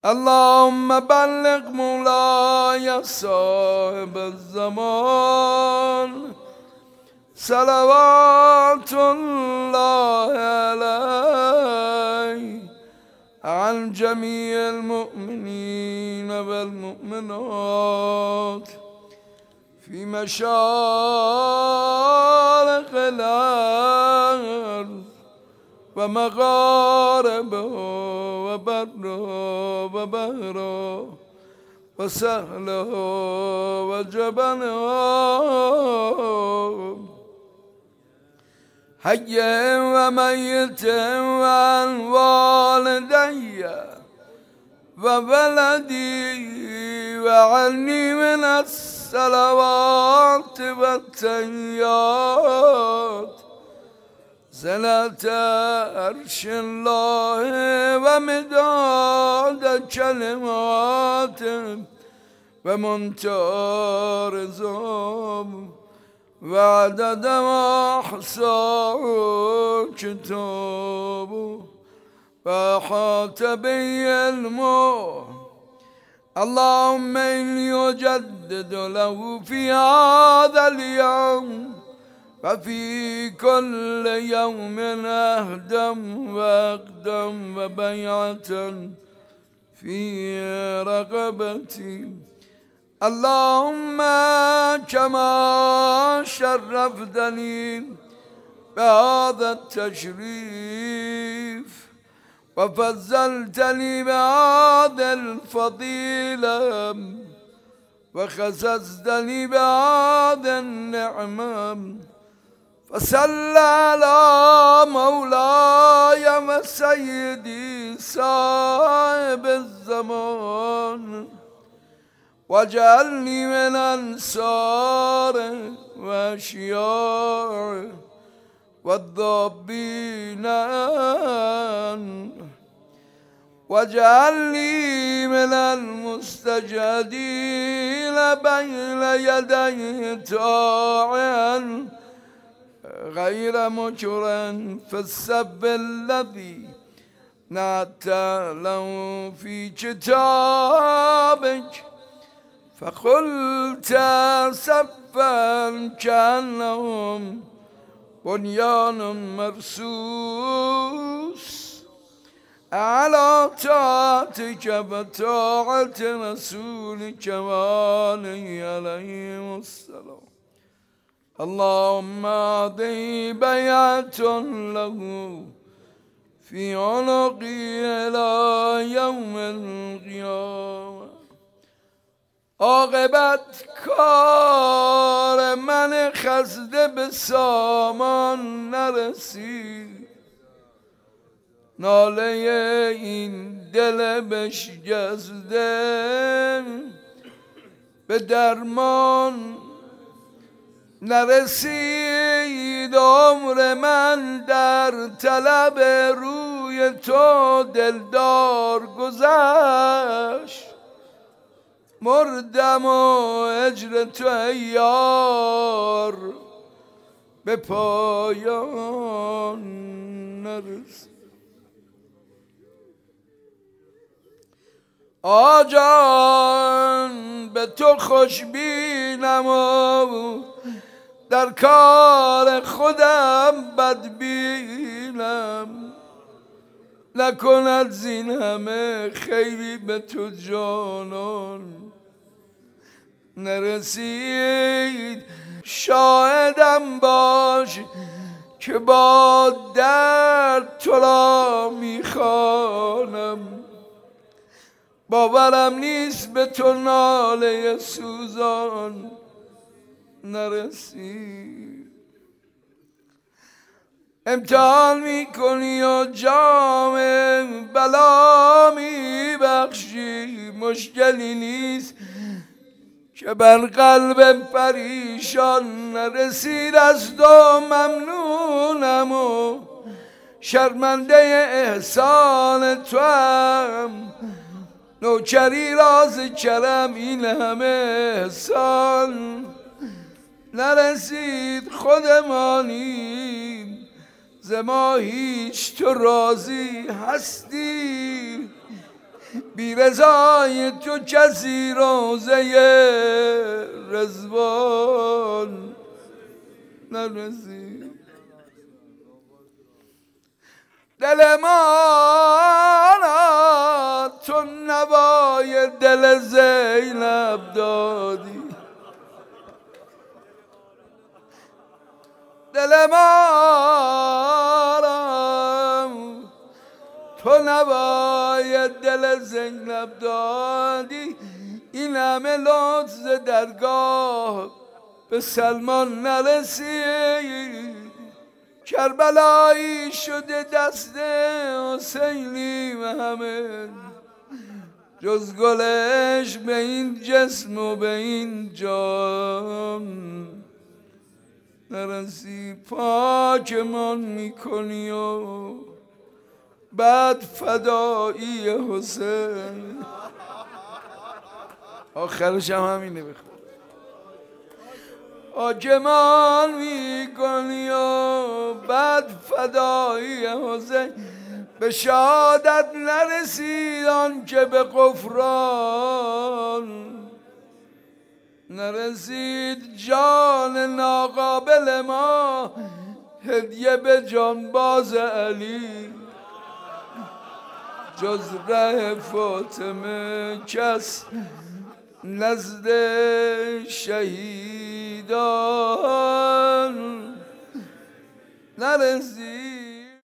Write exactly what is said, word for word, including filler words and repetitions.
اللهم بلغ مولاي صاحب الزمان صلوات الله عليه عن جميع المؤمنين والمؤمنات في مشارق الأرض ومغاربها وبرها وبحرها وسهلها وجبلها حي وميت وعن والدي وولدي وعني من الصلوات والتحيات صلاة عرش الله ومداد كلماته ومنتهى رضاه وعدد ما أحصاه كتابه وأحاط به علمه. اللهم إني أجدد له في هذا اليوم وفي كل يوم أهدم وأقدم وبيعة في رقبتي. اللهم كما شرفتني بهذا التشريف وفضلتني بهذا الفضيلة وخصصتني بهذا النعمة فصل على مولاي وسيدي صاحب الزمان واجعلني من أنصار وأشياع والضابين واجعلني من المستجدين بين يديه طاعا غير مجرا في السب الذي نتعلم في كتابك فقلت سبا كأنهم بنيان مرصوص على طاعتك وطاعة رسولك وآله عليه السلام. اللهم هذه بيعة له في عنقي إلى يوم القيامة. عاقبت کار من خسته به سامان نرسید، ناله این دل بشکسته به درمان نرسید. عمر من در طلب روی تو دلدار گذشت، مردم و هجر تو ای یار به پایان نرسید. آجان به تو خوشبینم و در کار خودم بدبینم، نکند زین همه خیری به تو جانان نرسید. شاهدم باش که با درد تو را میخوانم، باورم نیست به تو ناله سوزان نرسید. امتحان میکنی و جام بلا میبخشی، مشکلی نیست که بر قلب پریشان نرسید. از تو ممنونم و شرمنده احسان تو هم، نوکری راز کرم این همه احسان نرسید. خودمانیم ز ما هیچ تو راضی هستی، بی رضای تو کسی روزه رضوان نرسید. دل ما تو نوای دل زینب دادی، دل ما تو نوای دل زینب دادی. این همه لطف درگاه به سلمان نرسید. کربلایی شده دست حسینی و همه جز گلش به این جسم و به این جان نرسی. پاکمان میکنی و بعد فدایی حسین. آخرش هم همینه بخون. پاکمان میکنی و بعد فدایی حسین. به شهادت نرسید آن که به غفران نرسید. جان ناقابل ما هدیه به جانباز علی. جز ره فاطمه کس نزد شهیدان نرسید.